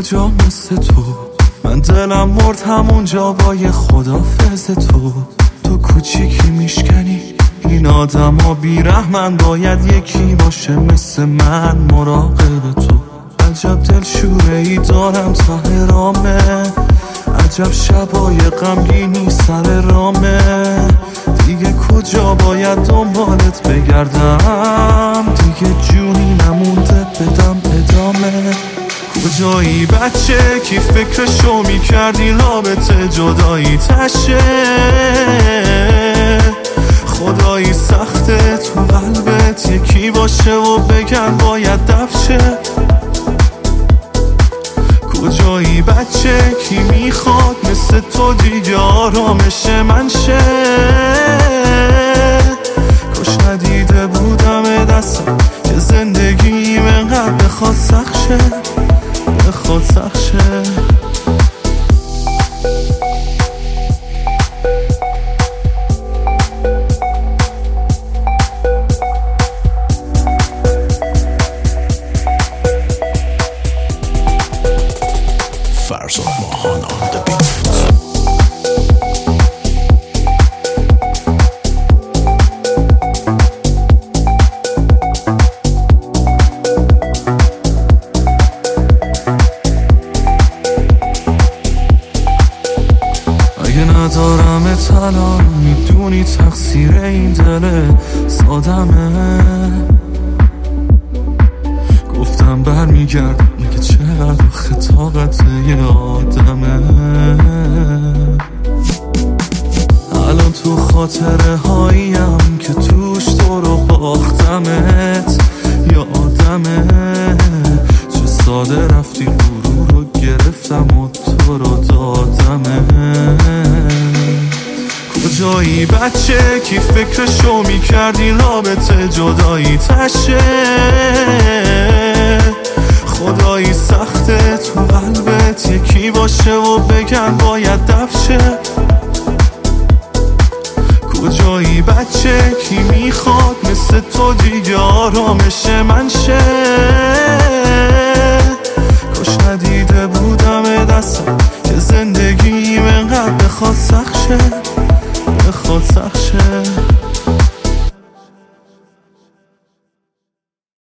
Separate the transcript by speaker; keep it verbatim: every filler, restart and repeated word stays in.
Speaker 1: کجا مثل تو، من دلم مرد همونجا با یه خدافظ تو. تو کوچیکی میشکنی این آدم ها بیرحمن، باید یکی باشه مثل من مراقب تو. عجب دلشوره ای دارم ته رامه، عجب شبای غمگینی سر رامه. دیگه کجا باید دنبالت بگردم، دیگه جونی نمونده بدم ادامه. کجایی بچه کی فکرشو میکردی رابطه جدایی تشه، خدایی سخته تو قلبت یکی باشه و بگن باید دفشه. کجایی بچه کی میخواد مثل تو دیگه آرامش من شه. کاش ندیده بودم دستم که زندگیم انقدر بخواد سخت شه، بخواد سخت شه.
Speaker 2: فرزاد ماهان on the beat.
Speaker 1: اگه ندارم الان میدونی تقصیر این دل سادمه. گفتم برمیگردم میگه چقدر خطاقت یه آدمه. الان تو خاطره هاییم که توش تو رو باختمت یادمه. چه ساده رفتی غرور رو گرفتم و تو رو دادمه. کجایی بچه کی فکرشو میکردی رابطه جدایی تشه، خدایی سخته تو قلبت یکی باشه و بگن باید دفشه. کجایی بچه کی میخواد مثل تو دیگه آرامش